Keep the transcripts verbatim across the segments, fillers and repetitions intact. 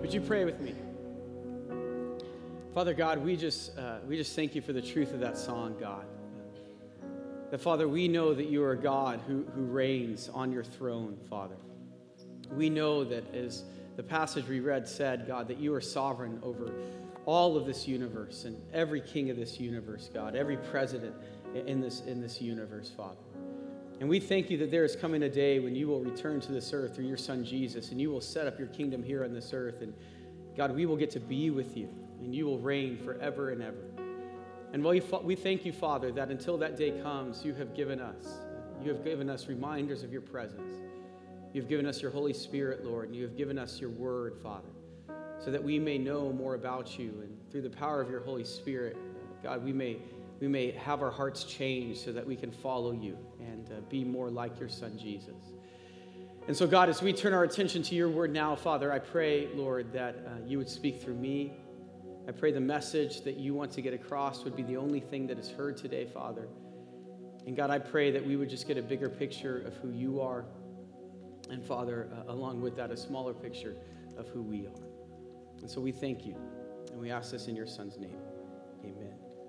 Would you pray with me? Father God, we just uh, we just thank you for the truth of that song, God. That, Father, we know that you are a God who, who reigns on your throne, Father. We know that, as the passage we read said, God, that you are sovereign over all of this universe and every king of this universe, God, every president in this, in this universe, Father. And we thank you that there is coming a day when you will return to this earth through your Son, Jesus, and you will set up your kingdom here on this earth. And God, we will get to be with you, and you will reign forever and ever. And we, we thank you, Father, that until that day comes, you have given us, you have given us reminders of your presence. You've given us your Holy Spirit, Lord, and you have given us your word, Father, so that we may know more about you. And through the power of your Holy Spirit, God, we may we may have our hearts changed so that we can follow you and uh, be more like your Son, Jesus. And so, God, as we turn our attention to your word now, Father, I pray, Lord, that uh, you would speak through me. I pray the message that you want to get across would be the only thing that is heard today, Father. And God, I pray that we would just get a bigger picture of who you are. And Father, uh, along with that, a smaller picture of who we are. And so we thank you. And we ask this in your Son's name. Amen.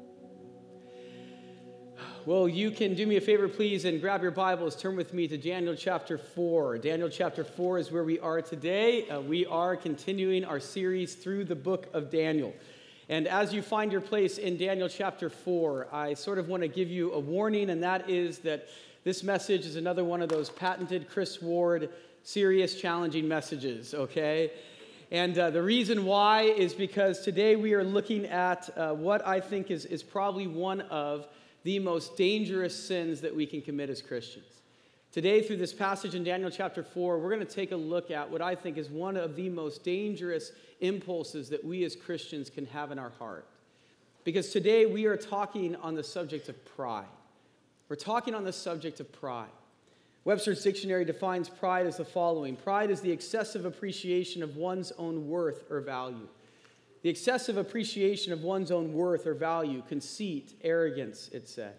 Well, you can do me a favor, please, and grab your Bibles. Turn with me to Daniel chapter four. Daniel chapter four is where we are today. Uh, we are continuing our series through the book of Daniel. And as you find your place in Daniel chapter four, I sort of want to give you a warning, and that is that this message is another one of those patented Chris Ward serious, challenging messages, okay? And uh, the reason why is because today we are looking at uh, what I think is, is probably one of the most dangerous sins that we can commit as Christians. Today, through this passage in Daniel chapter four, we're going to take a look at what I think is one of the most dangerous impulses that we as Christians can have in our heart. Because today we are talking on the subject of pride. We're talking on the subject of pride. Webster's dictionary defines pride as the following. Pride is the excessive appreciation of one's own worth or value. The excessive appreciation of one's own worth or value, conceit, arrogance, it said.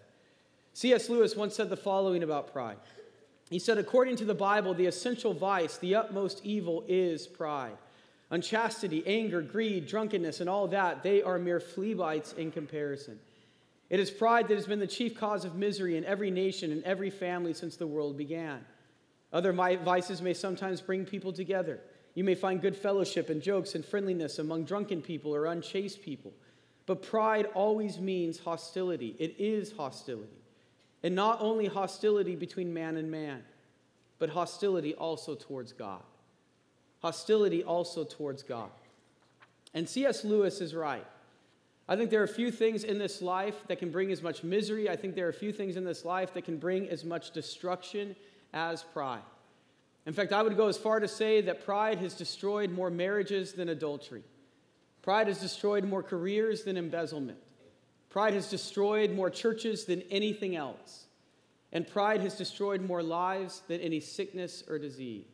C S Lewis once said the following about pride. He said, according to the Bible, the essential vice, the utmost evil is pride. Unchastity, anger, greed, drunkenness, and all that, they are mere flea bites in comparison. It is pride that has been the chief cause of misery in every nation and every family since the world began. Other vices may sometimes bring people together. You may find good fellowship and jokes and friendliness among drunken people or unchaste people. But pride always means hostility. It is hostility. And not only hostility between man and man, but hostility also towards God. Hostility also towards God. And C S Lewis is right. I think there are a few things in this life that can bring as much misery. I think there are a few things in this life that can bring as much destruction as pride. In fact, I would go as far to say that pride has destroyed more marriages than adultery. Pride has destroyed more careers than embezzlement. Pride has destroyed more churches than anything else. And pride has destroyed more lives than any sickness or disease.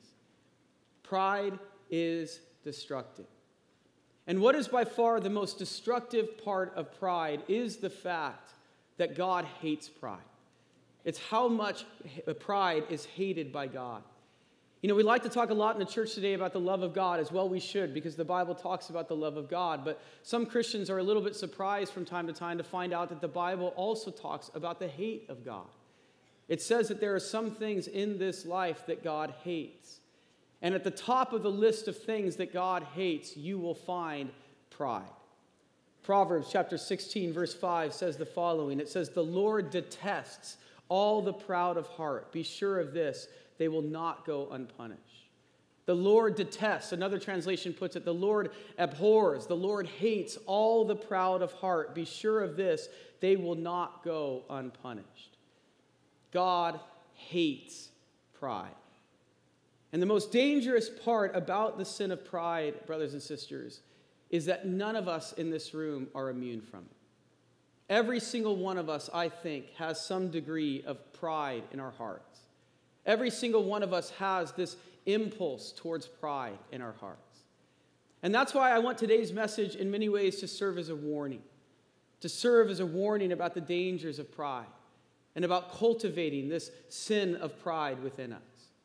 Pride is destructive. And what is by far the most destructive part of pride is the fact that God hates pride. It's how much pride is hated by God. You know, we like to talk a lot in the church today about the love of God, as well we should, because the Bible talks about the love of God. But some Christians are a little bit surprised from time to time to find out that the Bible also talks about the hate of God. It says that there are some things in this life that God hates. And at the top of the list of things that God hates, you will find pride. Proverbs chapter sixteen, verse five says the following. It says, the Lord detests all the proud of heart. Be sure of this, they will not go unpunished. The Lord detests, another translation puts it, the Lord abhors, the Lord hates all the proud of heart. Be sure of this, they will not go unpunished. God hates pride. And the most dangerous part about the sin of pride, brothers and sisters, is that none of us in this room are immune from it. Every single one of us, I think, has some degree of pride in our hearts. Every single one of us has this impulse towards pride in our hearts. And that's why I want today's message in many ways to serve as a warning, to serve as a warning about the dangers of pride and about cultivating this sin of pride within us.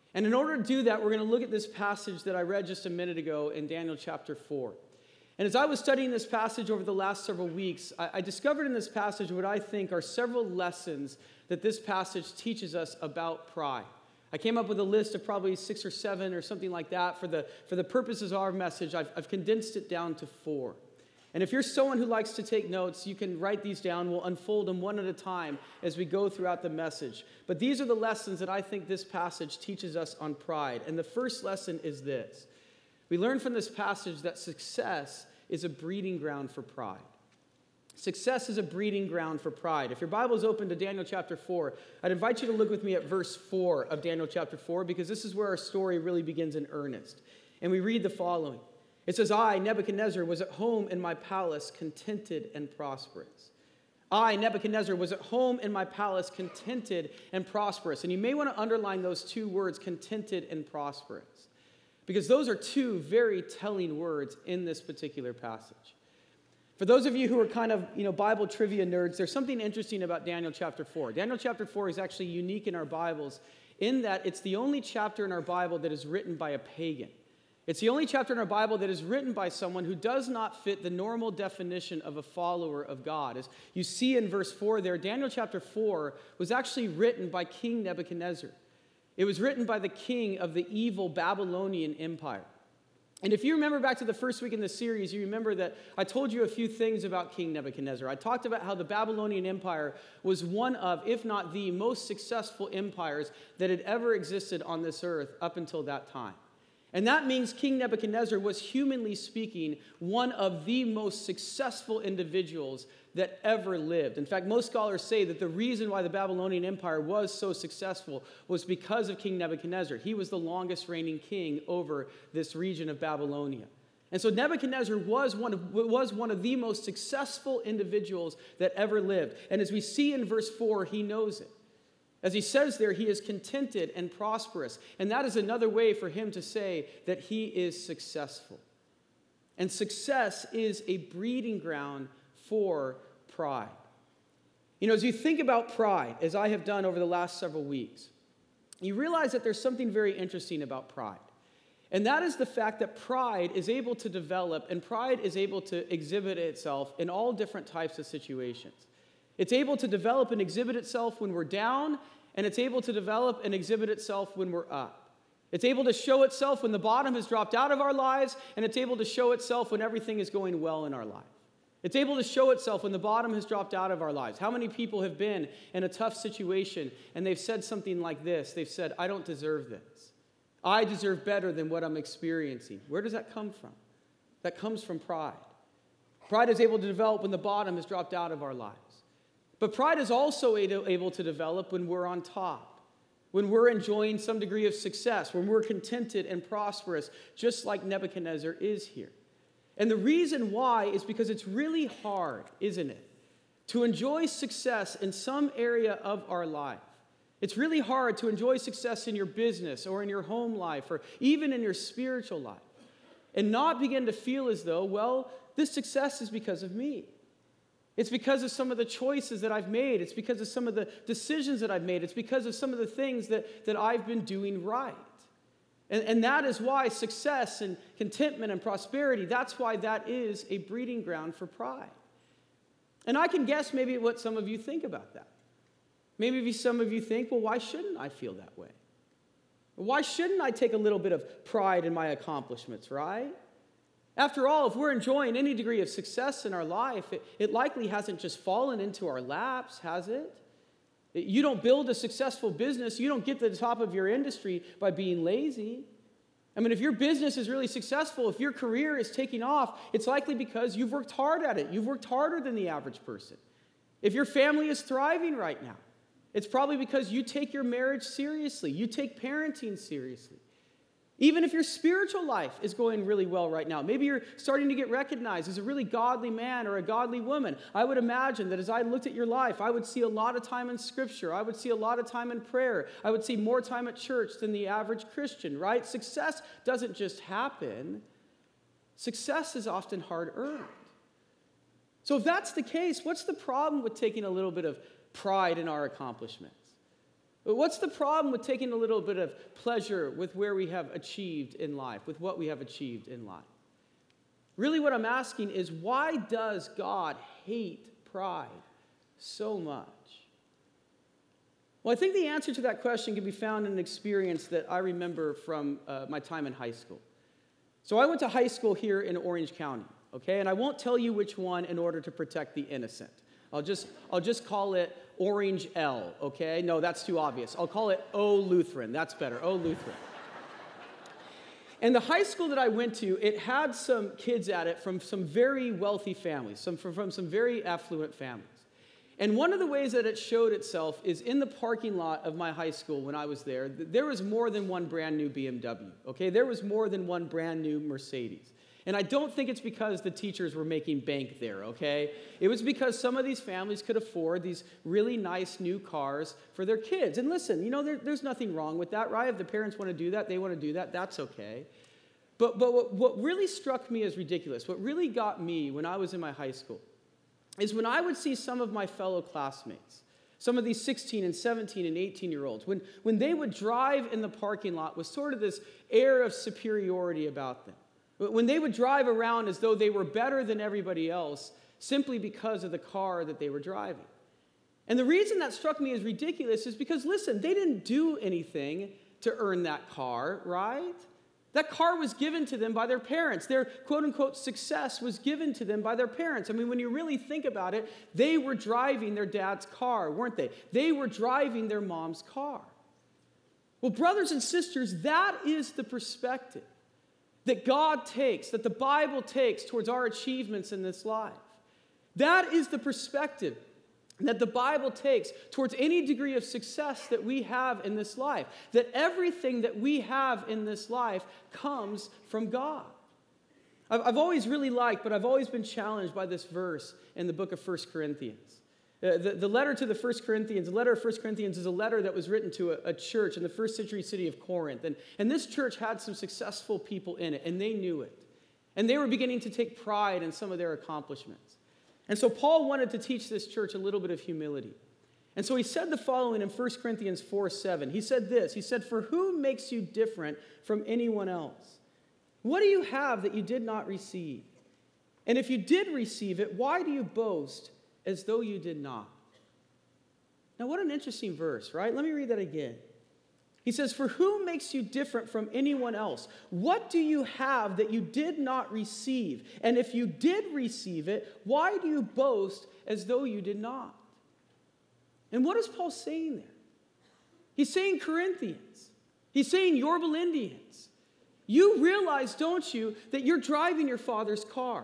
And in order to do that, we're going to look at this passage that I read just a minute ago in Daniel chapter four. And as I was studying this passage over the last several weeks, I, I discovered in this passage what I think are several lessons that this passage teaches us about pride. I came up with a list of probably six or seven or something like that. For the, for the purposes of our message, I've, I've condensed it down to four. And if you're someone who likes to take notes, you can write these down. We'll unfold them one at a time as we go throughout the message. But these are the lessons that I think this passage teaches us on pride. And the first lesson is this. We learn from this passage that success is a breeding ground for pride. Success is a breeding ground for pride. If your Bible is open to Daniel chapter four, I'd invite you to look with me at verse four of Daniel chapter four, because this is where our story really begins in earnest. And we read the following. It says, I, Nebuchadnezzar, was at home in my palace, contented and prosperous. I, Nebuchadnezzar, was at home in my palace, contented and prosperous. And you may want to underline those two words, contented and prosperous, because those are two very telling words in this particular passage. For those of you who are kind of, you know, Bible trivia nerds, there's something interesting about Daniel chapter four. Daniel chapter four is actually unique in our Bibles in that it's the only chapter in our Bible that is written by a pagan. It's the only chapter in our Bible that is written by someone who does not fit the normal definition of a follower of God. As you see in verse four there, Daniel chapter four was actually written by King Nebuchadnezzar. It was written by the king of the evil Babylonian Empire. And if you remember back to the first week in the series, you remember that I told you a few things about King Nebuchadnezzar. I talked about how the Babylonian Empire was one of, if not the most successful empires that had ever existed on this earth up until that time. And that means King Nebuchadnezzar was, humanly speaking, one of the most successful individuals that ever lived. In fact, most scholars say that the reason why the Babylonian Empire was so successful was because of King Nebuchadnezzar. He was the longest reigning king over this region of Babylonia. And so Nebuchadnezzar was one of, was one of the most successful individuals that ever lived. And as we see in verse four, he knows it. As he says there, he is contented and prosperous. And that is another way for him to say that he is successful. And success is a breeding ground for pride. You know, as you think about pride, as I have done over the last several weeks, you realize that there's something very interesting about pride. And that is the fact that pride is able to develop and pride is able to exhibit itself in all different types of situations. It's able to develop and exhibit itself when we're down, and it's able to develop and exhibit itself when we're up. It's able to show itself when the bottom has dropped out of our lives, and it's able to show itself when everything is going well in our life. It's able to show itself when the bottom has dropped out of our lives. How many people have been in a tough situation, and they've said something like this? They've said, I don't deserve this. I deserve better than what I'm experiencing. Where does that come from? That comes from pride. Pride is able to develop when the bottom has dropped out of our lives. But pride is also able to develop when we're on top, when we're enjoying some degree of success, when we're contented and prosperous, just like Nebuchadnezzar is here. And the reason why is because it's really hard, isn't it, to enjoy success in some area of our life. It's really hard to enjoy success in your business or in your home life or even in your spiritual life and not begin to feel as though, well, this success is because of me. It's because of some of the choices that I've made. It's because of some of the decisions that I've made. It's because of some of the things that, that I've been doing right. And, and that is why success and contentment and prosperity, that's why that is a breeding ground for pride. And I can guess maybe what some of you think about that. Maybe some of you think, well, why shouldn't I feel that way? Why shouldn't I take a little bit of pride in my accomplishments, right? After all, if we're enjoying any degree of success in our life, it, it likely hasn't just fallen into our laps, has it? You don't build a successful business. You don't get to the top of your industry by being lazy. I mean, if your business is really successful, if your career is taking off, it's likely because you've worked hard at it. You've worked harder than the average person. If your family is thriving right now, it's probably because you take your marriage seriously. You take parenting seriously. Even if your spiritual life is going really well right now, maybe you're starting to get recognized as a really godly man or a godly woman. I would imagine that as I looked at your life, I would see a lot of time in Scripture. I would see a lot of time in prayer. I would see more time at church than the average Christian, right? Success doesn't just happen. Success is often hard-earned. So if that's the case, what's the problem with taking a little bit of pride in our accomplishments? What's the problem with taking a little bit of pleasure with where we have achieved in life, with what we have achieved in life? Really what I'm asking is, why does God hate pride so much? Well, I think the answer to that question can be found in an experience that I remember from uh, my time in high school. So I went to high school here in Orange County, okay? And I won't tell you which one in order to protect the innocent. I'll just, I'll just call it Orange L, okay? No, that's too obvious. I'll call it O Lutheran. That's better, O Lutheran. And the high school that I went to, it had some kids at it from some very wealthy families, some from, from some very affluent families. And one of the ways that it showed itself is in the parking lot of my high school when I was there, there was more than one brand new B M W, okay? There was more than one brand new Mercedes. And I don't think it's because the teachers were making bank there, okay? It was because some of these families could afford these really nice new cars for their kids. And listen, you know, there, there's nothing wrong with that, right? If the parents want to do that, they want to do that, that's okay. But, but what, what really struck me as ridiculous, what really got me when I was in my high school, is when I would see some of my fellow classmates, some of these sixteen and seventeen and eighteen-year-olds, when, when they would drive in the parking lot with sort of this air of superiority about them. When they would drive around as though they were better than everybody else simply because of the car that they were driving. And the reason that struck me as ridiculous is because, listen, they didn't do anything to earn that car, right? That car was given to them by their parents. Their quote-unquote success was given to them by their parents. I mean, when you really think about it, they were driving their dad's car, weren't they? They were driving their mom's car. Well, brothers and sisters, that is the perspective that God takes, that the Bible takes towards our achievements in this life. That is the perspective that the Bible takes towards any degree of success that we have in this life. That everything that we have in this life comes from God. I've, I've always really liked, but I've always been challenged by this verse in the book of First Corinthians. Uh, the, the letter to the First Corinthians, the letter of First Corinthians is a letter that was written to a, a church in the first century city of Corinth. And, and this church had some successful people in it, and they knew it. And they were beginning to take pride in some of their accomplishments. And so Paul wanted to teach this church a little bit of humility. And so he said the following in First Corinthians four seven. He said this, he said, "For who makes you different from anyone else? What do you have that you did not receive? And if you did receive it, why do you boast as though you did not?" Now, what an interesting verse, right? Let me read that again. He says, "For who makes you different from anyone else? What do you have that you did not receive? And if you did receive it, why do you boast as though you did not?" And what is Paul saying there? He's saying, Corinthians, he's saying, Yorba Lindians, you realize, don't you, that you're driving your father's car?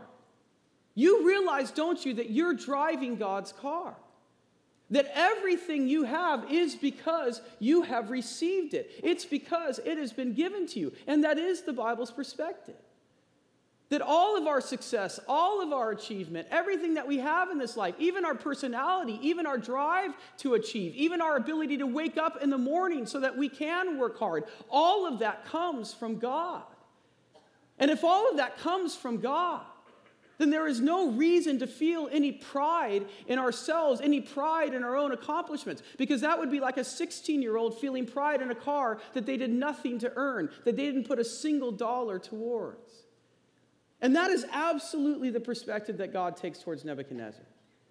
You realize, don't you, that you're driving God's car? That everything you have is because you have received it. It's because it has been given to you. And that is the Bible's perspective. That all of our success, all of our achievement, everything that we have in this life, even our personality, even our drive to achieve, even our ability to wake up in the morning so that we can work hard, all of that comes from God. And if all of that comes from God, then there is no reason to feel any pride in ourselves, any pride in our own accomplishments, because that would be like a sixteen-year-old feeling pride in a car that they did nothing to earn, that they didn't put a single dollar towards. And that is absolutely the perspective that God takes towards Nebuchadnezzar.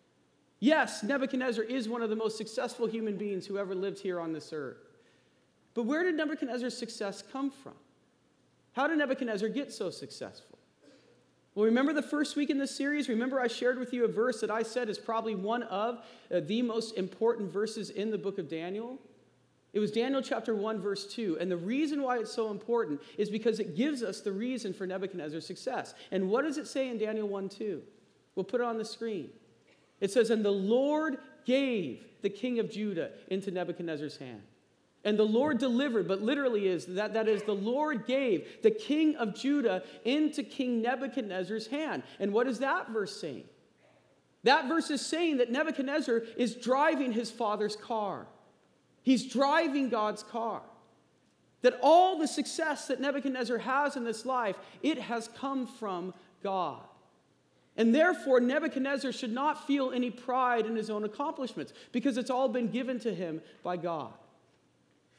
Yes, Nebuchadnezzar is one of the most successful human beings who ever lived here on this earth. But where did Nebuchadnezzar's success come from? How did Nebuchadnezzar get so successful? Well, remember the first week in this series? Remember I shared with you a verse that I said is probably one of uh, the most important verses in the book of Daniel? It was Daniel chapter one, verse two. And the reason why it's so important is because it gives us the reason for Nebuchadnezzar's success. And what does it say in Daniel one two? We'll put it on the screen. It says, "And the Lord gave the king of Judah into Nebuchadnezzar's hand." And the Lord delivered, but literally is that, that is, the Lord gave the king of Judah into King Nebuchadnezzar's hand. And what is that verse saying? That verse is saying that Nebuchadnezzar is driving his father's car. He's driving God's car. That all the success that Nebuchadnezzar has in this life, it has come from God. And therefore, Nebuchadnezzar should not feel any pride in his own accomplishments because it's all been given to him by God.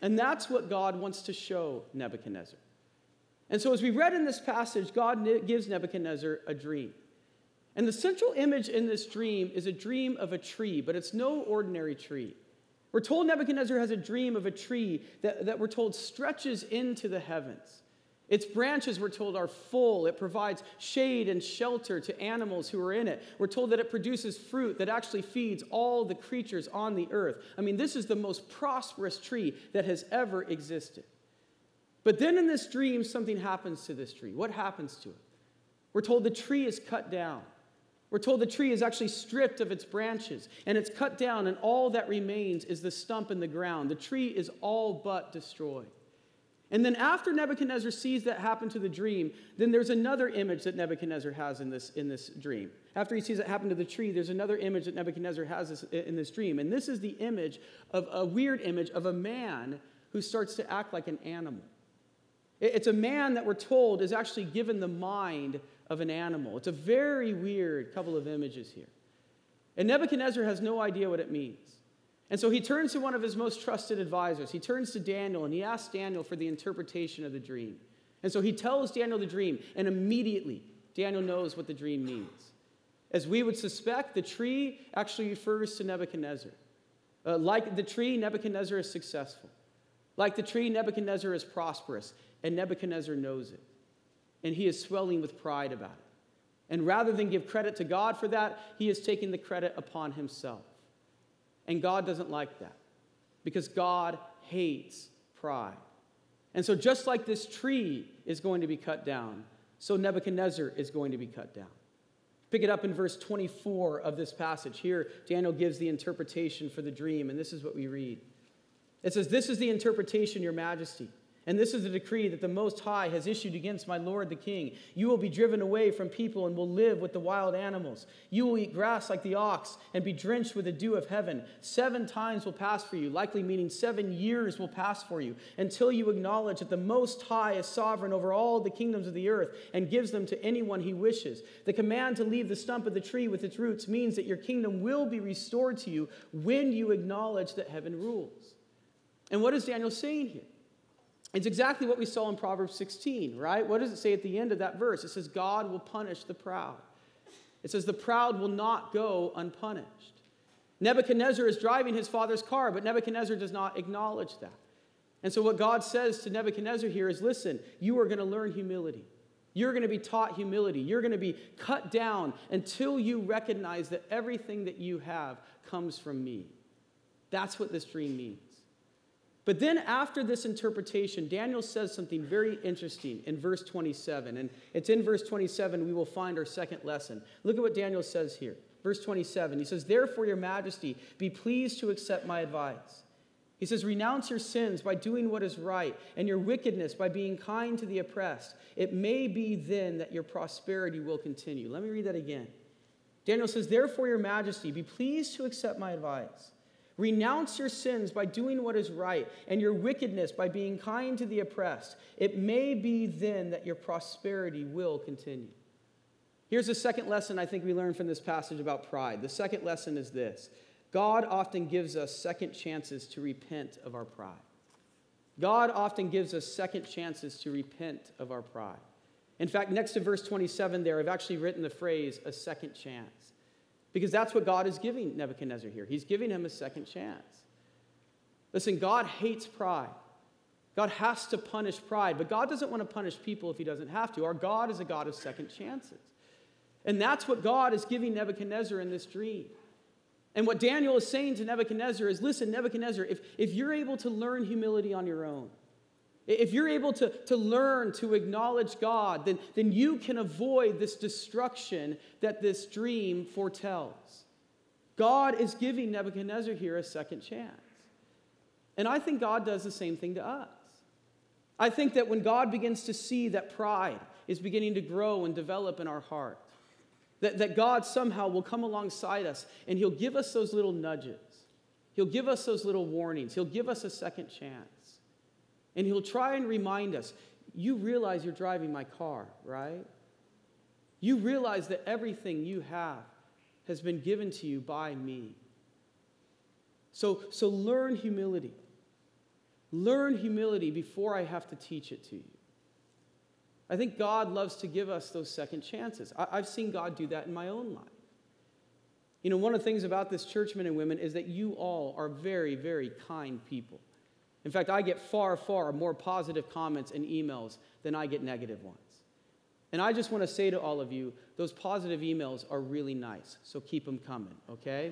And that's what God wants to show Nebuchadnezzar. And so as we read in this passage, God gives Nebuchadnezzar a dream. And the central image in this dream is a dream of a tree, but it's no ordinary tree. We're told Nebuchadnezzar has a dream of a tree that, that we're told stretches into the heavens. Its branches, we're told, are full. It provides shade and shelter to animals who are in it. We're told that it produces fruit that actually feeds all the creatures on the earth. I mean, this is the most prosperous tree that has ever existed. But then in this dream, something happens to this tree. What happens to it? We're told the tree is cut down. We're told the tree is actually stripped of its branches, and it's cut down, and all that remains is the stump in the ground. The tree is all but destroyed. And then after Nebuchadnezzar sees that happen to the dream, then there's another image that Nebuchadnezzar has in this, in this dream. After he sees it happen to the tree, there's another image that Nebuchadnezzar has this, in this dream. And this is the image of a weird image of a man who starts to act like an animal. It's a man that we're told is actually given the mind of an animal. It's a very weird couple of images here. And Nebuchadnezzar has no idea what it means. And so he turns to one of his most trusted advisors. He turns to Daniel, and he asks Daniel for the interpretation of the dream. And so he tells Daniel the dream, and immediately Daniel knows what the dream means. As we would suspect, the tree actually refers to Nebuchadnezzar. Uh, like the tree, Nebuchadnezzar is successful. Like the tree, Nebuchadnezzar is prosperous, and Nebuchadnezzar knows it. And he is swelling with pride about it. And rather than give credit to God for that, he is taking the credit upon himself. And God doesn't like that, because God hates pride. And so just like this tree is going to be cut down, so Nebuchadnezzar is going to be cut down. Pick it up in verse twenty-four of this passage. Here, Daniel gives the interpretation for the dream, and this is what we read. It says, "This is the interpretation, your majesty. And this is the decree that the Most High has issued against my lord the king. You will be driven away from people and will live with the wild animals. You will eat grass like the ox and be drenched with the dew of heaven. Seven times will pass for you," likely meaning seven years will pass for you, "until you acknowledge that the Most High is sovereign over all the kingdoms of the earth and gives them to anyone he wishes. The command to leave the stump of the tree with its roots means that your kingdom will be restored to you when you acknowledge that heaven rules." And what is Daniel saying here? It's exactly what we saw in Proverbs sixteen, right? What does it say at the end of that verse? It says, God will punish the proud. It says, the proud will not go unpunished. Nebuchadnezzar is driving his father's car, but Nebuchadnezzar does not acknowledge that. And so what God says to Nebuchadnezzar here is, listen, you are going to learn humility. You're going to be taught humility. You're going to be cut down until you recognize that everything that you have comes from me. That's what this dream means. But then after this interpretation, Daniel says something very interesting in verse twenty-seven. And it's in verse twenty-seven we will find our second lesson. Look at what Daniel says here. Verse twenty-seven, he says, "Therefore, your majesty, be pleased to accept my advice." He says, "Renounce your sins by doing what is right, and your wickedness by being kind to the oppressed. It may be then that your prosperity will continue." Let me read that again. Daniel says, "Therefore, your majesty, be pleased to accept my advice. Renounce your sins by doing what is right, and your wickedness by being kind to the oppressed. It may be then that your prosperity will continue." Here's the second lesson I think we learn from this passage about pride. The second lesson is this: God often gives us second chances to repent of our pride. God often gives us second chances to repent of our pride. In fact, next to verse twenty-seven there, I've actually written the phrase, "a second chance." Because that's what God is giving Nebuchadnezzar here. He's giving him a second chance. Listen, God hates pride. God has to punish pride, but God doesn't want to punish people if he doesn't have to. Our God is a God of second chances. And that's what God is giving Nebuchadnezzar in this dream. And what Daniel is saying to Nebuchadnezzar is, listen, Nebuchadnezzar, if, if you're able to learn humility on your own, if you're able to, to learn to acknowledge God, then, then you can avoid this destruction that this dream foretells. God is giving Nebuchadnezzar here a second chance. And I think God does the same thing to us. I think that when God begins to see that pride is beginning to grow and develop in our heart, that, that God somehow will come alongside us and he'll give us those little nudges. He'll give us those little warnings. He'll give us a second chance. And he'll try and remind us, you realize you're driving my car, right? You realize that everything you have has been given to you by me. So, so learn humility. learn humility before I have to teach it to you. I think God loves to give us those second chances. I, I've seen God do that in my own life. You know, one of the things about this church, men and women, is that you all are very, very kind people. In fact, I get far, far more positive comments and emails than I get negative ones. And I just want to say to all of you, those positive emails are really nice, so keep them coming, okay?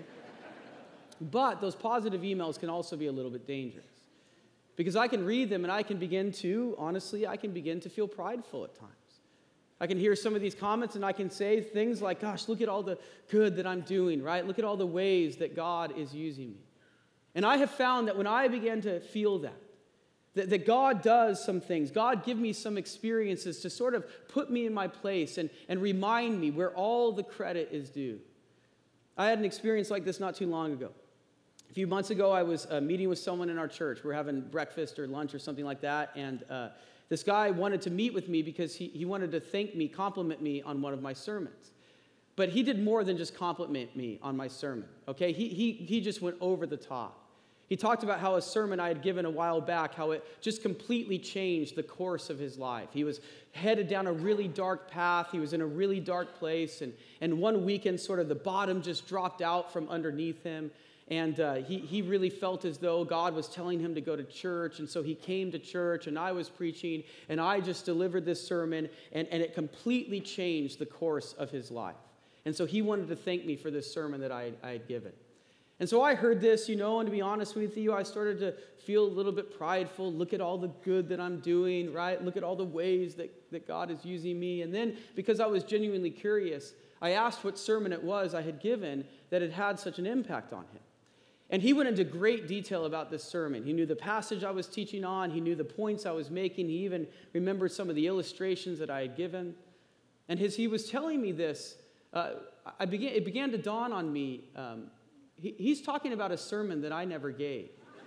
But those positive emails can also be a little bit dangerous. Because I can read them and I can begin to, honestly, I can begin to feel prideful at times. I can hear some of these comments and I can say things like, gosh, look at all the good that I'm doing, right? Look at all the ways that God is using me. And I have found that when I began to feel that, that, that God does some things, God give me some experiences to sort of put me in my place and, and remind me where all the credit is due. I had an experience like this not too long ago. A few months ago, I was uh, meeting with someone in our church. We were having breakfast or lunch or something like that, and uh, this guy wanted to meet with me because he, he wanted to thank me, compliment me on one of my sermons. But he did more than just compliment me on my sermon, okay? He, he, he just went over the top. He talked about how a sermon I had given a while back, how it just completely changed the course of his life. He was headed down a really dark path. He was in a really dark place, and, and one weekend, sort of the bottom just dropped out from underneath him. And uh, he, he really felt as though God was telling him to go to church. And so he came to church, and I was preaching, and I just delivered this sermon, and, and it completely changed the course of his life. And so he wanted to thank me for this sermon that I, I had given. And so I heard this, you know, and to be honest with you, I started to feel a little bit prideful. Look at all the good that I'm doing, right? Look at all the ways that, that God is using me. And then, because I was genuinely curious, I asked what sermon it was I had given that had had such an impact on him. And he went into great detail about this sermon. He knew the passage I was teaching on. He knew the points I was making. He even remembered some of the illustrations that I had given. And as he was telling me this, uh, I began, it began to dawn on me, um, he, he's talking about a sermon that I never gave.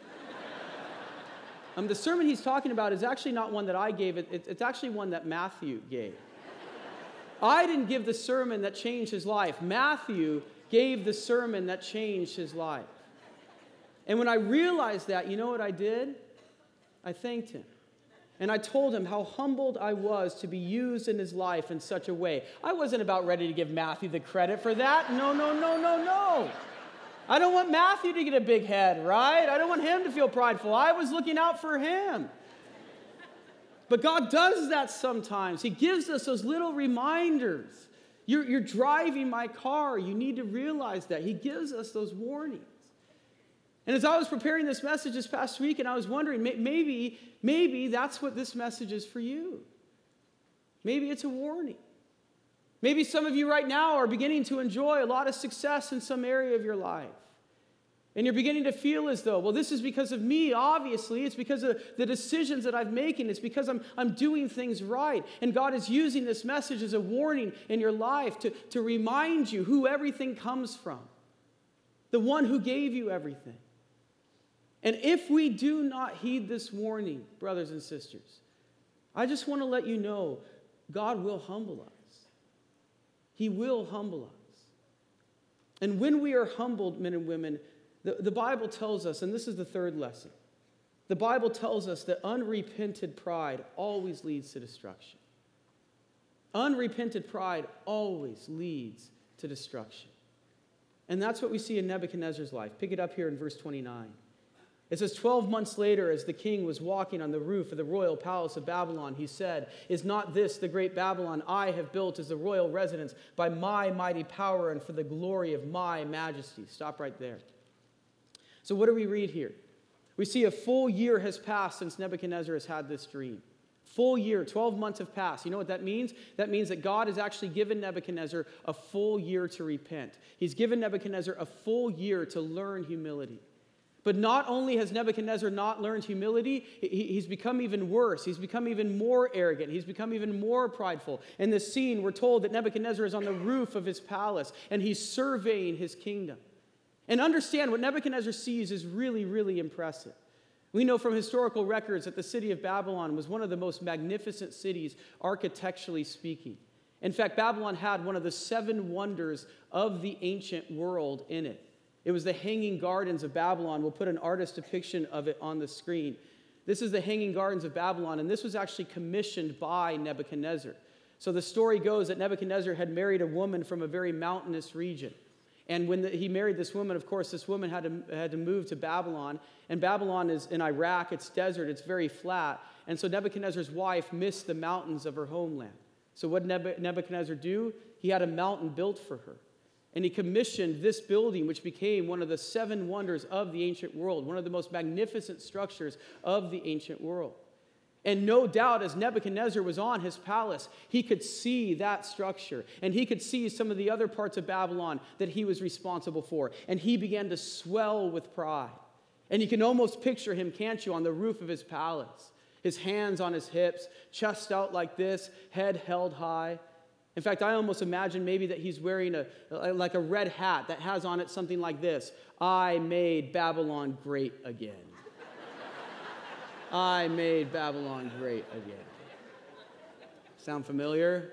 um, the sermon he's talking about is actually not one that I gave. It, it, it's actually one that Matthew gave. I didn't give the sermon that changed his life. Matthew gave the sermon that changed his life. And when I realized that, you know what I did? I thanked him. And I told him how humbled I was to be used in his life in such a way. I wasn't about ready to give Matthew the credit for that. No, no, no, no, no. I don't want Matthew to get a big head, right? I don't want him to feel prideful. I was looking out for him. But God does that sometimes. He gives us those little reminders. You're, you're driving my car. You need to realize that. He gives us those warnings. And as I was preparing this message this past week, and I was wondering, maybe, maybe that's what this message is for you. Maybe it's a warning. Maybe some of you right now are beginning to enjoy a lot of success in some area of your life. And you're beginning to feel as though, well, this is because of me, obviously. It's because of the decisions that I'm making. It's because I'm, I'm doing things right. And God is using this message as a warning in your life to, to remind you who everything comes from. The one who gave you everything. And if we do not heed this warning, brothers and sisters, I just want to let you know, God will humble us. He will humble us. And when we are humbled, men and women, the, the Bible tells us, and this is the third lesson, the Bible tells us that unrepented pride always leads to destruction. Unrepented pride always leads to destruction. And that's what we see in Nebuchadnezzar's life. Pick it up here in verse twenty-nine. It says, twelve months later, as the king was walking on the roof of the royal palace of Babylon, he said, "Is not this the great Babylon I have built as the royal residence by my mighty power and for the glory of my majesty?" Stop right there. So what do we read here? We see a full year has passed since Nebuchadnezzar has had this dream. Full year, twelve months have passed. You know what that means? That means that God has actually given Nebuchadnezzar a full year to repent. He's given Nebuchadnezzar a full year to learn humility. But not only has Nebuchadnezzar not learned humility, he's become even worse. He's become even more arrogant. He's become even more prideful. In this scene, we're told that Nebuchadnezzar is on the roof of his palace, and he's surveying his kingdom. And understand, what Nebuchadnezzar sees is really, really impressive. We know from historical records that the city of Babylon was one of the most magnificent cities, architecturally speaking. In fact, Babylon had one of the seven wonders of the ancient world in it. It was the Hanging Gardens of Babylon. We'll put an artist's depiction of it on the screen. This is the Hanging Gardens of Babylon, and this was actually commissioned by Nebuchadnezzar. So the story goes that Nebuchadnezzar had married a woman from a very mountainous region. And when the, he married this woman, of course, this woman had to, had to move to Babylon. And Babylon is in Iraq. It's desert. It's very flat. And so Nebuchadnezzar's wife missed the mountains of her homeland. So what did Nebuchadnezzar do? He had a mountain built for her. And he commissioned this building, which became one of the seven wonders of the ancient world, one of the most magnificent structures of the ancient world. And no doubt, as Nebuchadnezzar was on his palace, he could see that structure. And he could see some of the other parts of Babylon that he was responsible for. And he began to swell with pride. And you can almost picture him, can't you, on the roof of his palace. His hands on his hips, chest out like this, head held high. In fact, I almost imagine maybe that he's wearing a like a red hat that has on it something like this: I made Babylon great again. I made Babylon great again. Sound familiar?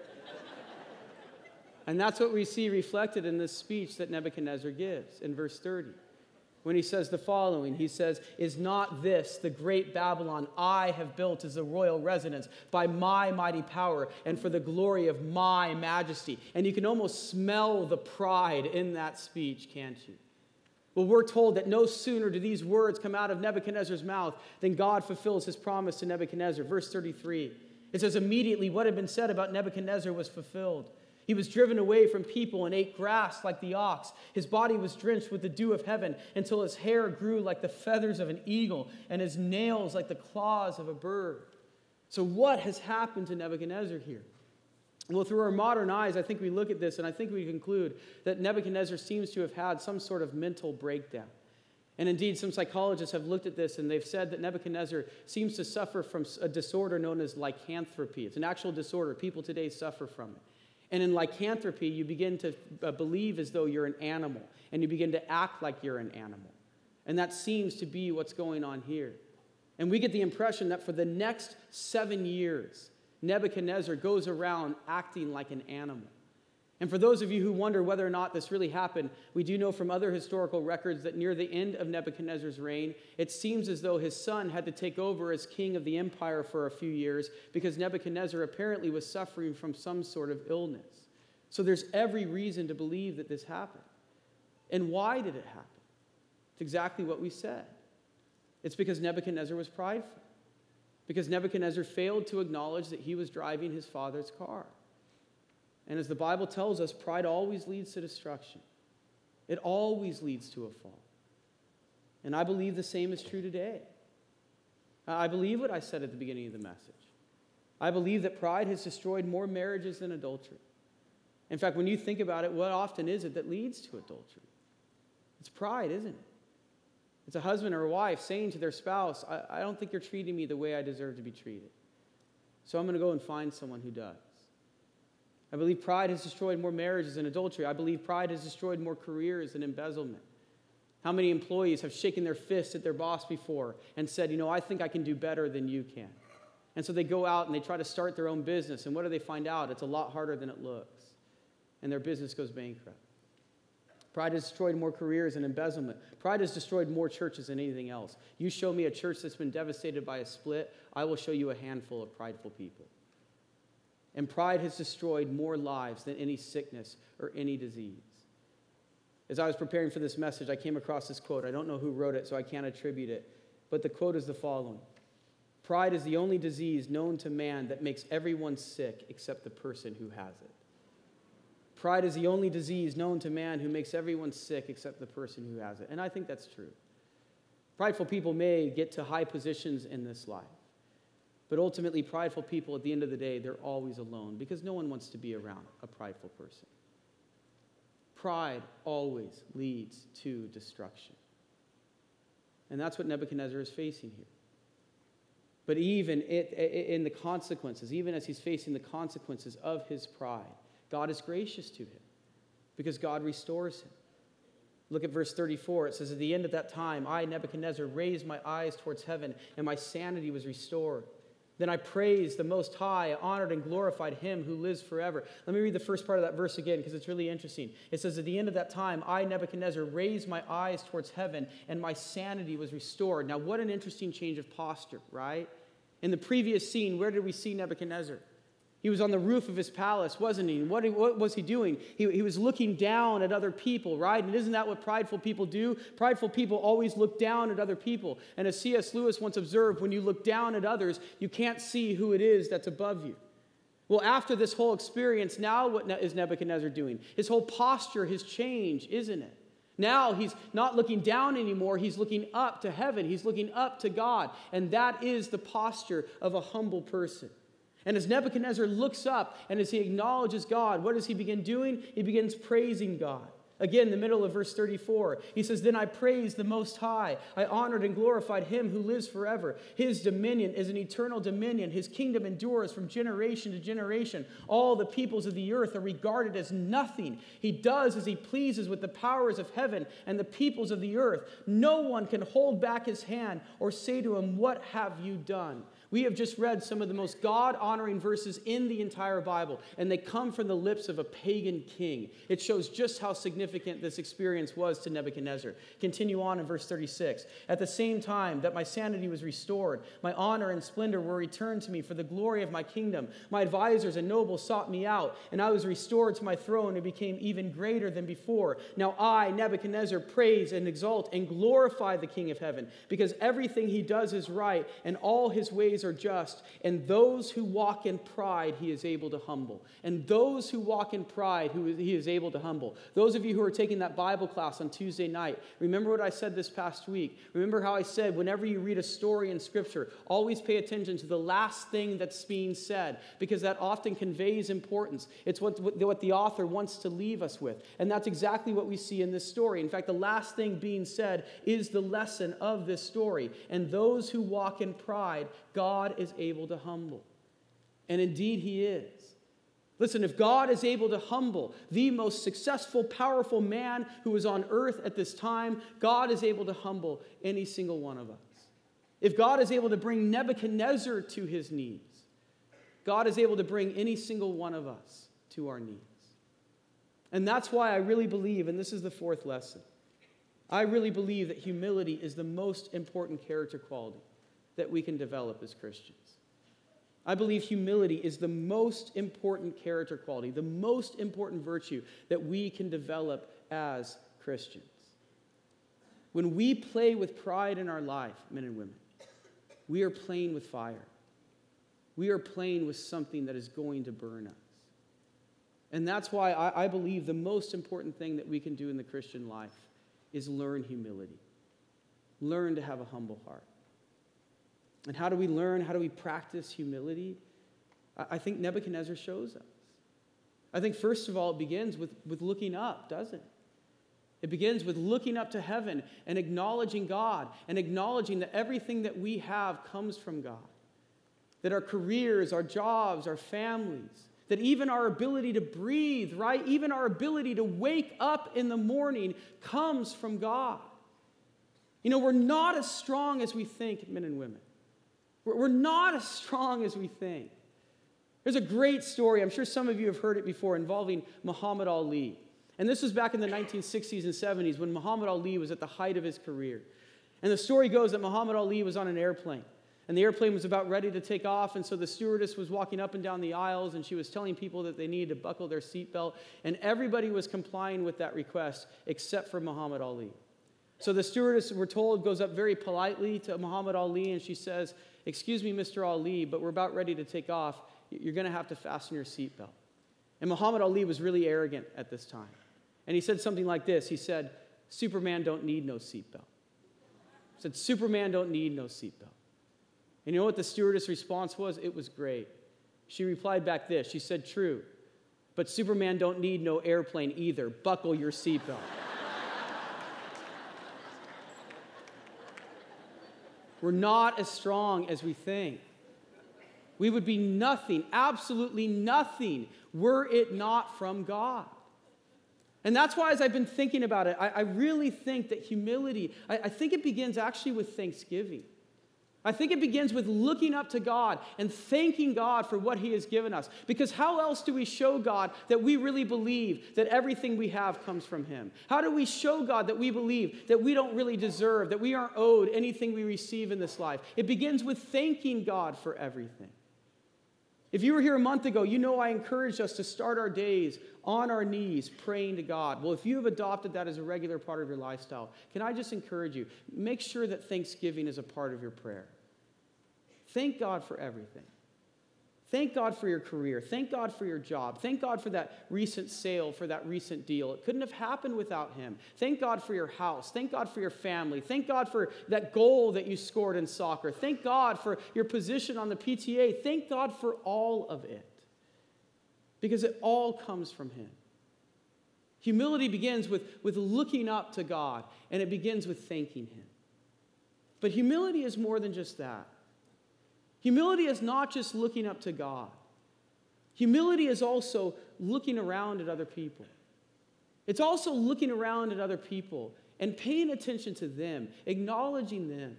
And that's what we see reflected in this speech that Nebuchadnezzar gives in verse thirty. When he says the following, he says, "Is not this the great Babylon I have built as a royal residence by my mighty power and for the glory of my majesty?" And you can almost smell the pride in that speech, can't you? Well, we're told that no sooner do these words come out of Nebuchadnezzar's mouth than God fulfills his promise to Nebuchadnezzar. Verse thirty-three, it says, "Immediately what had been said about Nebuchadnezzar was fulfilled. He was driven away from people and ate grass like the ox. His body was drenched with the dew of heaven until his hair grew like the feathers of an eagle and his nails like the claws of a bird." So what has happened to Nebuchadnezzar here? Well, through our modern eyes, I think we look at this and I think we conclude that Nebuchadnezzar seems to have had some sort of mental breakdown. And indeed, some psychologists have looked at this and they've said that Nebuchadnezzar seems to suffer from a disorder known as lycanthropy. It's an actual disorder. People today suffer from it. And in lycanthropy, you begin to believe as though you're an animal, and you begin to act like you're an animal. And that seems to be what's going on here. And we get the impression that for the next seven years, Nebuchadnezzar goes around acting like an animal. And for those of you who wonder whether or not this really happened, we do know from other historical records that near the end of Nebuchadnezzar's reign, it seems as though his son had to take over as king of the empire for a few years because Nebuchadnezzar apparently was suffering from some sort of illness. So there's every reason to believe that this happened. And why did it happen? It's exactly what we said. It's because Nebuchadnezzar was prideful. Because Nebuchadnezzar failed to acknowledge that he was driving his father's car. And as the Bible tells us, pride always leads to destruction. It always leads to a fall. And I believe the same is true today. I believe what I said at the beginning of the message. I believe that pride has destroyed more marriages than adultery. In fact, when you think about it, what often is it that leads to adultery? It's pride, isn't it? It's a husband or a wife saying to their spouse, I, I don't think you're treating me the way I deserve to be treated. So I'm going to go and find someone who does. I believe pride has destroyed more marriages than adultery. I believe pride has destroyed more careers than embezzlement. How many employees have shaken their fists at their boss before and said, you know, I think I can do better than you can. And so they go out and they try to start their own business. And what do they find out? It's a lot harder than it looks. And their business goes bankrupt. Pride has destroyed more careers than embezzlement. Pride has destroyed more churches than anything else. You show me a church that's been devastated by a split, I will show you a handful of prideful people. And pride has destroyed more lives than any sickness or any disease. As I was preparing for this message, I came across this quote. I don't know who wrote it, so I can't attribute it. But the quote is the following: "Pride is the only disease known to man that makes everyone sick except the person who has it." Pride is the only disease known to man who makes everyone sick except the person who has it. And I think that's true. Prideful people may get to high positions in this life. But ultimately, prideful people, at the end of the day, they're always alone because no one wants to be around a prideful person. Pride always leads to destruction. And that's what Nebuchadnezzar is facing here. But even in the consequences, even as he's facing the consequences of his pride, God is gracious to him because God restores him. Look at verse thirty-four. It says, "At the end of that time, I, Nebuchadnezzar, raised my eyes towards heaven, and my sanity was restored. Then I praised the Most High, I honored and glorified him who lives forever. Let me read the first part of that verse again because it's really interesting. It says, at the end of that time, I, Nebuchadnezzar, raised my eyes towards heaven and my sanity was restored. Now, what an interesting change of posture, right? In the previous scene, where did we see Nebuchadnezzar? He was on the roof of his palace, wasn't he? What, what was he doing? He, he was looking down at other people, right? And isn't that what prideful people do? Prideful people always look down at other people. And as C S Lewis once observed, when you look down at others, you can't see who it is that's above you. Well, after this whole experience, now what is Nebuchadnezzar doing? His whole posture has changed, isn't it? Now he's not looking down anymore. He's looking up to heaven. He's looking up to God. And that is the posture of a humble person. And as Nebuchadnezzar looks up and as he acknowledges God, what does he begin doing? He begins praising God. Again, in the middle of verse thirty-four, he says, then I praised the Most High. I honored and glorified him who lives forever. His dominion is an eternal dominion. His kingdom endures from generation to generation. All the peoples of the earth are regarded as nothing. He does as he pleases with the powers of heaven and the peoples of the earth. No one can hold back his hand or say to him, what have you done? We have just read some of the most God-honoring verses in the entire Bible, and they come from the lips of a pagan king. It shows just how significant this experience was to Nebuchadnezzar. Continue on in verse thirty-six. At the same time that my sanity was restored, my honor and splendor were returned to me for the glory of my kingdom. My advisors and nobles sought me out, and I was restored to my throne and became even greater than before. Now I, Nebuchadnezzar, praise and exalt and glorify the King of heaven, because everything he does is right, and all his ways are just, and those who walk in pride he is able to humble. And those who walk in pride who he is able to humble. Those of you who are taking that Bible class on Tuesday night, remember what I said this past week. Remember how I said whenever you read a story in Scripture, always pay attention to the last thing that's being said, because that often conveys importance. It's what, what the author wants to leave us with. And that's exactly what we see in this story. In fact, the last thing being said is the lesson of this story. And those who walk in pride, God is able to humble. And indeed he is. Listen, if God is able to humble the most successful, powerful man who was on earth at this time, God is able to humble any single one of us. If God is able to bring Nebuchadnezzar to his knees, God is able to bring any single one of us to our knees. And that's why I really believe, and this is the fourth lesson, I really believe that humility is the most important character quality that we can develop as Christians. I believe humility is the most important character quality, the most important virtue that we can develop as Christians. When we play with pride in our life, men and women, we are playing with fire. We are playing with something that is going to burn us. And that's why I, I believe the most important thing that we can do in the Christian life is learn humility. Learn to have a humble heart. And how do we learn? How do we practice humility? I think Nebuchadnezzar shows us. I think, first of all, it begins with, with looking up, doesn't it? It begins with looking up to heaven and acknowledging God and acknowledging that everything that we have comes from God. That our careers, our jobs, our families, that even our ability to breathe, right? Even our ability to wake up in the morning comes from God. You know, we're not as strong as we think, men and women. We're not as strong as we think. There's a great story, I'm sure some of you have heard it before, involving Muhammad Ali. And this was back in the nineteen sixties and seventies when Muhammad Ali was at the height of his career. And the story goes that Muhammad Ali was on an airplane. And the airplane was about ready to take off, and so the stewardess was walking up and down the aisles, and she was telling people that they needed to buckle their seatbelt. And everybody was complying with that request except for Muhammad Ali. So the stewardess, we're told, goes up very politely to Muhammad Ali, and she says, "Excuse me, Mister Ali, but we're about ready to take off. You're going to have to fasten your seatbelt." And Muhammad Ali was really arrogant at this time. And he said something like this. He said, "Superman don't need no seatbelt." He said, "Superman don't need no seatbelt." And you know what the stewardess' response was? It was great. She replied back this. She said, "True, but Superman don't need no airplane either. Buckle your seatbelt." We're not as strong as we think. We would be nothing, absolutely nothing, were it not from God. And that's why, as I've been thinking about it, I, I really think that humility, I, I think it begins actually with thanksgiving. I think it begins with looking up to God and thanking God for what he has given us. Because how else do we show God that we really believe that everything we have comes from him? How do we show God that we believe that we don't really deserve, that we aren't owed anything we receive in this life? It begins with thanking God for everything. If you were here a month ago, you know I encouraged us to start our days on our knees praying to God. Well, if you have adopted that as a regular part of your lifestyle, can I just encourage you, make sure that Thanksgiving is a part of your prayer. Thank God for everything. Thank God for your career. Thank God for your job. Thank God for that recent sale, for that recent deal. It couldn't have happened without him. Thank God for your house. Thank God for your family. Thank God for that goal that you scored in soccer. Thank God for your position on the P T A. Thank God for all of it, because it all comes from him. Humility begins with, with looking up to God, and it begins with thanking him. But humility is more than just that. Humility is not just looking up to God. Humility is also looking around at other people. It's also looking around at other people and paying attention to them, acknowledging them.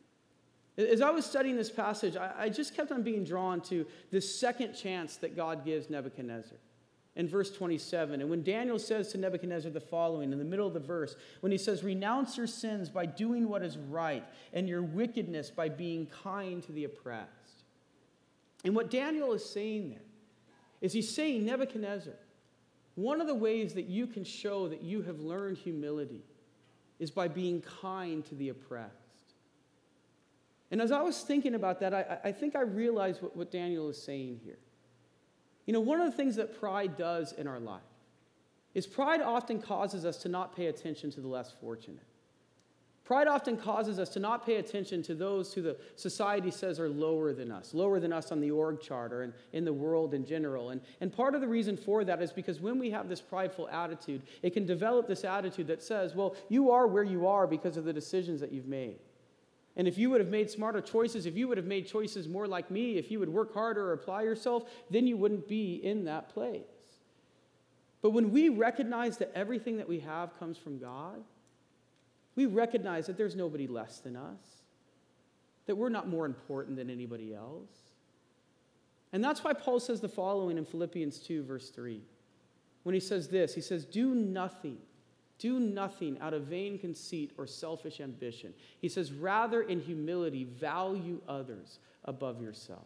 As I was studying this passage, I, I just kept on being drawn to this second chance that God gives Nebuchadnezzar. In verse twenty-seven, and when Daniel says to Nebuchadnezzar the following, in the middle of the verse, when he says, renounce your sins by doing what is right, and your wickedness by being kind to the oppressed. And what Daniel is saying there is he's saying, Nebuchadnezzar, one of the ways that you can show that you have learned humility is by being kind to the oppressed. And as I was thinking about that, I, I think I realized what, what Daniel is saying here. You know, one of the things that pride does in our life is pride often causes us to not pay attention to the less fortunate. Pride often causes us to not pay attention to those who the society says are lower than us, lower than us on the org chart or in, in the world in general. And, and part of the reason for that is because when we have this prideful attitude, it can develop this attitude that says, well, you are where you are because of the decisions that you've made. And if you would have made smarter choices, if you would have made choices more like me, if you would work harder or apply yourself, then you wouldn't be in that place. But when we recognize that everything that we have comes from God, we recognize that there's nobody less than us, that we're not more important than anybody else. And that's why Paul says the following in Philippians two, verse three. When he says this, he says, do nothing. Do nothing out of vain conceit or selfish ambition. He says, rather in humility, value others above yourselves.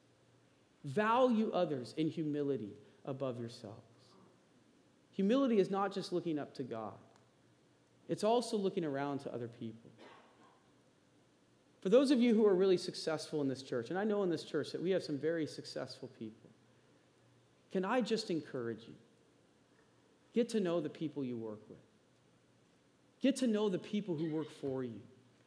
Value others in humility above yourselves. Humility is not just looking up to God. It's also looking around to other people. For those of you who are really successful in this church, and I know in this church that we have some very successful people, can I just encourage you? Get to know the people you work with. Get to know the people who work for you.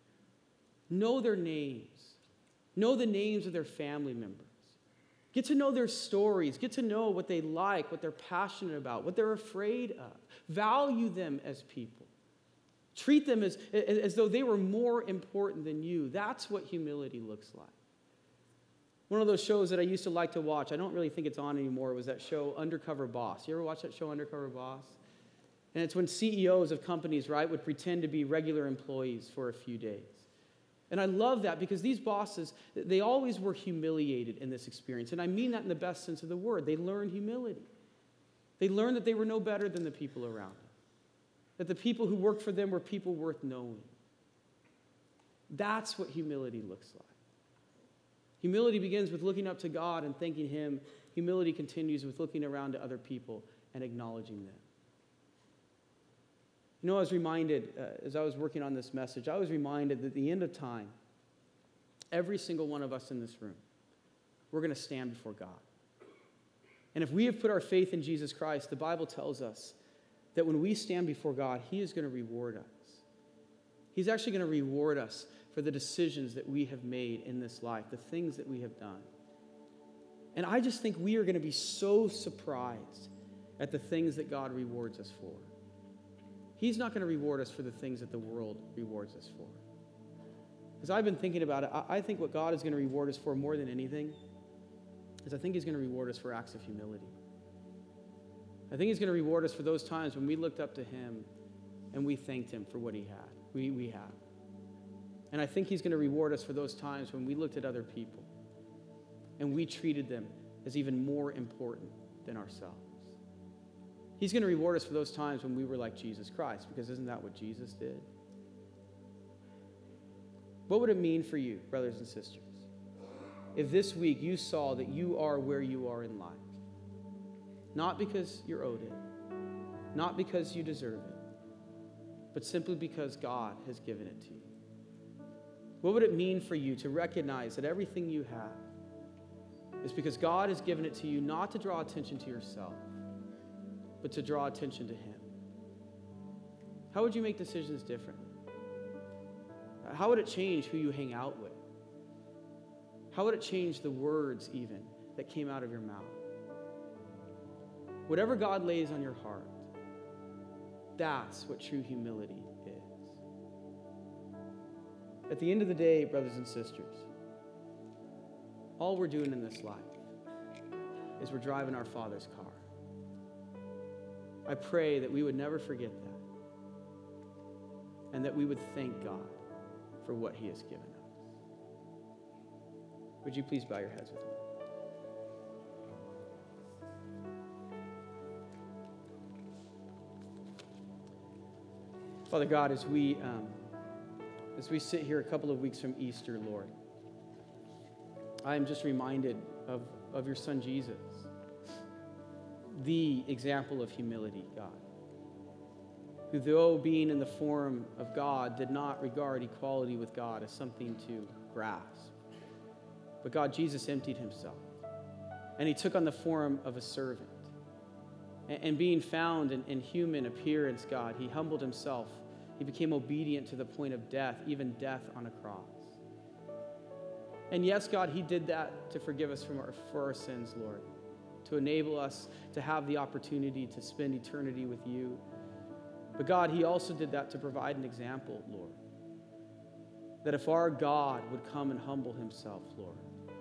Know their names. Know the names of their family members. Get to know their stories. Get to know what they like, what they're passionate about, what they're afraid of. Value them as people. Treat them as, as though they were more important than you. That's what humility looks like. One of those shows that I used to like to watch, I don't really think it's on anymore, was that show Undercover Boss. You ever watch that show Undercover Boss? And it's when C E Os of companies, right, would pretend to be regular employees for a few days. And I love that because these bosses, they always were humiliated in this experience. And I mean that in the best sense of the word. They learned humility. They learned that they were no better than the people around them. That the people who worked for them were people worth knowing. That's what humility looks like. Humility begins with looking up to God and thanking him. Humility continues with looking around to other people and acknowledging them. You know, I was reminded, uh, as I was working on this message, I was reminded that at the end of time, every single one of us in this room, we're going to stand before God. And if we have put our faith in Jesus Christ, the Bible tells us that when we stand before God, he is going to reward us. He's actually going to reward us for the decisions that we have made in this life, the things that we have done. And I just think we are going to be so surprised at the things that God rewards us for. He's not going to reward us for the things that the world rewards us for. As I've been thinking about it, I think what God is going to reward us for more than anything is I think he's going to reward us for acts of humility. I think he's going to reward us for those times when we looked up to him and we thanked him for what he had. We, we have. And I think he's going to reward us for those times when we looked at other people and we treated them as even more important than ourselves. He's going to reward us for those times when we were like Jesus Christ, because isn't that what Jesus did? What would it mean for you, brothers and sisters, if this week you saw that you are where you are in life? Not because you're owed it, not because you deserve it, but simply because God has given it to you. What would it mean for you to recognize that everything you have is because God has given it to you not to draw attention to yourself, but to draw attention to Him? How would you make decisions differently? How would it change who you hang out with? How would it change the words even that came out of your mouth? Whatever God lays on your heart, that's what true humility is. At the end of the day, brothers and sisters, all we're doing in this life is we're driving our Father's car. I pray that we would never forget that, and that we would thank God for what He has given us. Would you please bow your heads with me? Father God, as we um, as we sit here a couple of weeks from Easter, Lord, I am just reminded of, of your Son Jesus, the example of humility, God, who, though being in the form of God, did not regard equality with God as something to grasp. But God, Jesus emptied himself, and he took on the form of a servant. And, and being found in, in human appearance, God, he humbled himself. He became obedient to the point of death, even death on a cross. And yes, God, he did that to forgive us from our, for our sins, Lord, to enable us to have the opportunity to spend eternity with you. But God, he also did that to provide an example, Lord, that if our God would come and humble himself, Lord,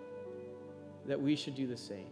that we should do the same.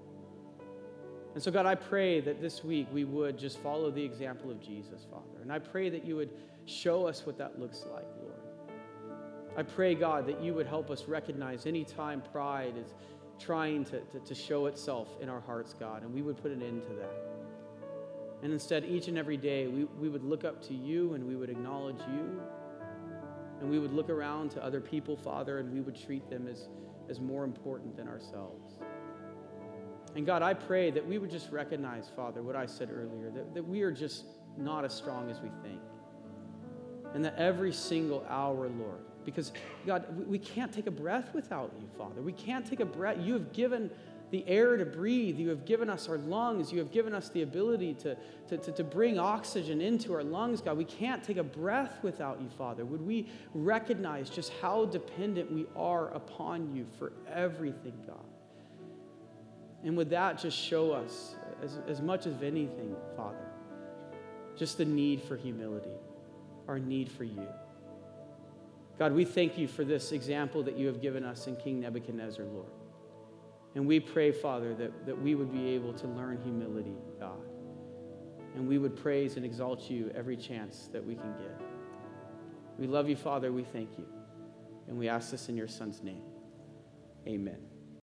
And so, God, I pray that this week we would just follow the example of Jesus, Father. And I pray that you would show us what that looks like, Lord. I pray, God, that you would help us recognize any time pride is trying to, to, to show itself in our hearts, God, and we would put an end to that. And instead, each and every day, we, we would look up to you and we would acknowledge you. And we would look around to other people, Father, and we would treat them as, as more important than ourselves. And God, I pray that we would just recognize, Father, what I said earlier, that, that we are just not as strong as we think. And that every single hour, Lord, because, God, we, we can't take a breath without you, Father. We can't take a breath. You have given the air to breathe. You have given us our lungs. You have given us the ability to, to, to, to bring oxygen into our lungs, God. We can't take a breath without you, Father. Would we recognize just how dependent we are upon you for everything, God? And would that just show us, as, as much as anything, Father, just the need for humility, our need for you. God, we thank you for this example that you have given us in King Nebuchadnezzar, Lord. And we pray, Father, that, that we would be able to learn humility, God. And we would praise and exalt you every chance that we can get. We love you, Father. We thank you. And we ask this in your Son's name. Amen.